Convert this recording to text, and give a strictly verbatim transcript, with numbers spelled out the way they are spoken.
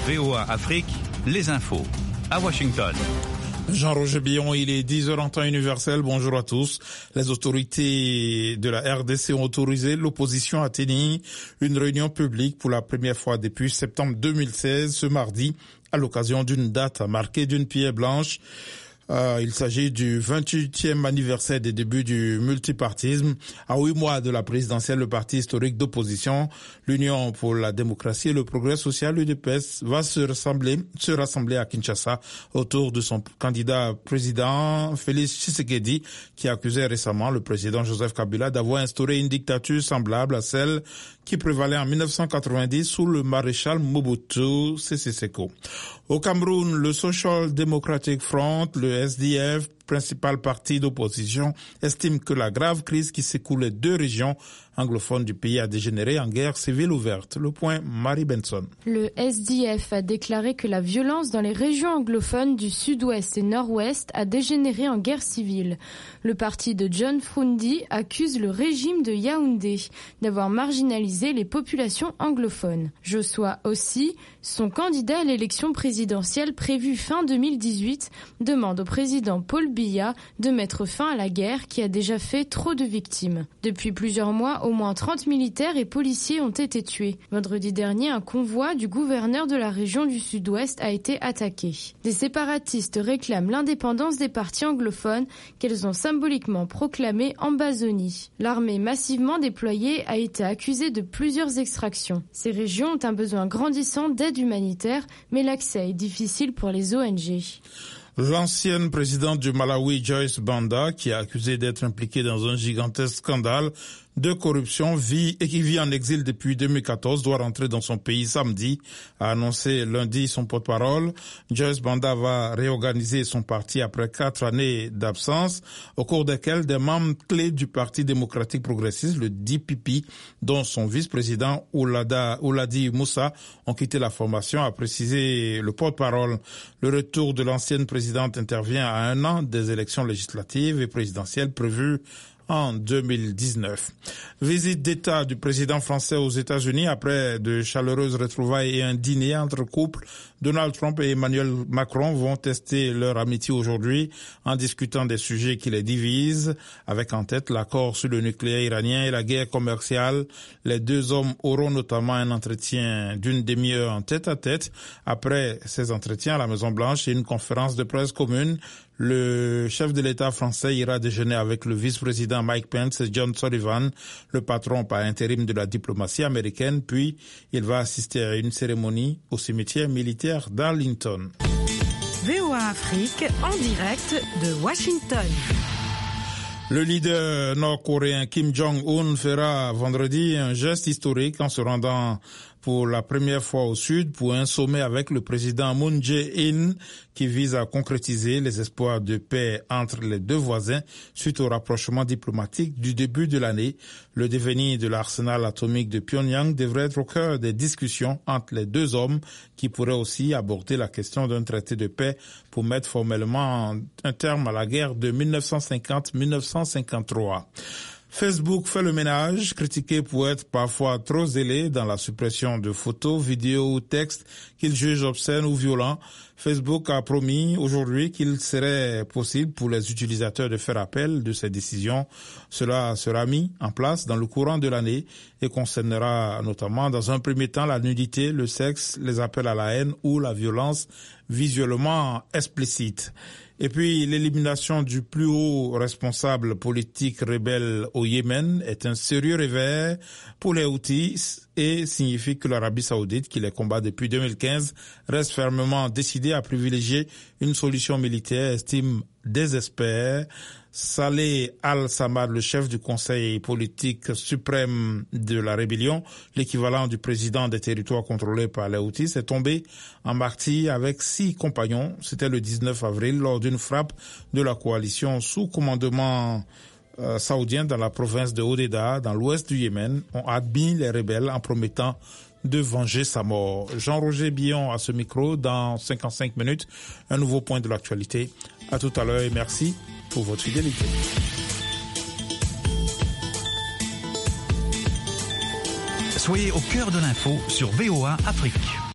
V O A Afrique, les infos. À Washington. Jean-Roger Billon, il est dix heures en temps universel. Bonjour à tous. Les autorités de la R D C ont autorisé l'opposition à tenir une réunion publique pour la première fois depuis septembre deux mille seize, ce mardi, à l'occasion d'une date marquée d'une pierre blanche. Euh, il s'agit du vingt-huitième anniversaire des débuts du multipartisme. À huit mois de la présidentielle, le parti historique d'opposition, l'Union pour la démocratie et le progrès social, l'U D P S, va se rassembler, se rassembler à Kinshasa autour de son candidat président Félix Tshisekedi, qui accusait récemment le président Joseph Kabila d'avoir instauré une dictature semblable à celle qui prévalait en mille neuf cent quatre-vingt-dix sous le maréchal Mobutu Sese Seko. Au Cameroun, le Social Democratic Front, le S D F, principal parti d'opposition, estime que la grave crise qui secoue les deux régions anglophones du pays a dégénéré en guerre civile ouverte. Le point, Marie Benson. Le S D F a déclaré que la violence dans les régions anglophones du sud-ouest et nord-ouest a dégénéré en guerre civile. Le parti de John Frundi accuse le régime de Yaoundé d'avoir marginalisé les populations anglophones. Joshua Ossi, son candidat à l'élection présidentielle prévue fin deux mille dix-huit, demande au président Paul Biya de mettre fin à la guerre qui a déjà fait trop de victimes. Depuis plusieurs mois, au moins trente militaires et policiers ont été tués. Vendredi dernier, un convoi du gouverneur de la région du Sud-Ouest a été attaqué. Des séparatistes réclament l'indépendance des parties anglophones qu'elles ont symboliquement proclamées en Bazonie. L'armée massivement déployée a été accusée de plusieurs extractions. Ces régions ont un besoin grandissant d'aide humanitaire, mais l'accès est difficile pour les O N G. L'ancienne présidente du Malawi, Joyce Banda, qui est accusée d'être impliquée dans un gigantesque scandale de corruption vit et qui vit en exil depuis deux mille quatorze, doit rentrer dans son pays samedi, a annoncé lundi son porte-parole. Joyce Banda va réorganiser son parti après quatre années d'absence, au cours desquelles des membres clés du Parti démocratique progressiste, le D P P, dont son vice-président Oulada, Ouladi Moussa, ont quitté la formation, a précisé le porte-parole. Le retour de l'ancienne présidente intervient à un an des élections législatives et présidentielles prévues en deux mille dix-neuf. Visite d'État du président français aux États-Unis après de chaleureuses retrouvailles et un dîner entre couples. Donald Trump et Emmanuel Macron vont tester leur amitié aujourd'hui en discutant des sujets qui les divisent, avec en tête l'accord sur le nucléaire iranien et la guerre commerciale. Les deux hommes auront notamment un entretien d'une demi-heure en tête-à-tête. Après ces entretiens à la Maison-Blanche et une conférence de presse commune, le chef de l'État français ira déjeuner avec le vice-président Mike Pence et John Sullivan, le patron par intérim de la diplomatie américaine, puis il va assister à une cérémonie au cimetière militaire d'Arlington. V O A Afrique en direct de Washington. Le leader nord-coréen Kim Jong-un fera vendredi un geste historique en se rendant pour la première fois au Sud pour un sommet avec le président Moon Jae-in qui vise à concrétiser les espoirs de paix entre les deux voisins suite au rapprochement diplomatique du début de l'année. Le devenir de l'arsenal atomique de Pyongyang devrait être au cœur des discussions entre les deux hommes qui pourraient aussi aborder la question d'un traité de paix pour mettre formellement un terme à la guerre de mille neuf cent cinquante à mille neuf cent cinquante-trois. Facebook fait le ménage, critiqué pour être parfois trop zélé dans la suppression de photos, vidéos ou textes qu'il juge obscènes ou violents. Facebook a promis aujourd'hui qu'il serait possible pour les utilisateurs de faire appel de ces décisions. Cela sera mis en place dans le courant de l'année et concernera notamment dans un premier temps la nudité, le sexe, les appels à la haine ou la violence visuellement explicite. Et puis, l'élimination du plus haut responsable politique rebelle au Yémen est un sérieux revers pour les Houthis et signifie que l'Arabie Saoudite, qui les combat depuis deux mille quinze, reste fermement décidée à privilégier une solution militaire, estime désespère Saleh Al-Samad, le chef du conseil politique suprême de la rébellion, l'équivalent du président des territoires contrôlés par les Houthis, est tombé en martyr avec six compagnons. C'était le dix-neuf avril lors d'une frappe de la coalition sous commandement euh, saoudien dans la province de Hodeidah, dans l'ouest du Yémen, ont admis les rebelles en promettant de venger sa mort. Jean-Roger Billon à ce micro dans cinquante-cinq minutes. Un nouveau point de l'actualité. À tout à l'heure et merci pour votre fidélité. Soyez au cœur de l'info sur V O A Afrique.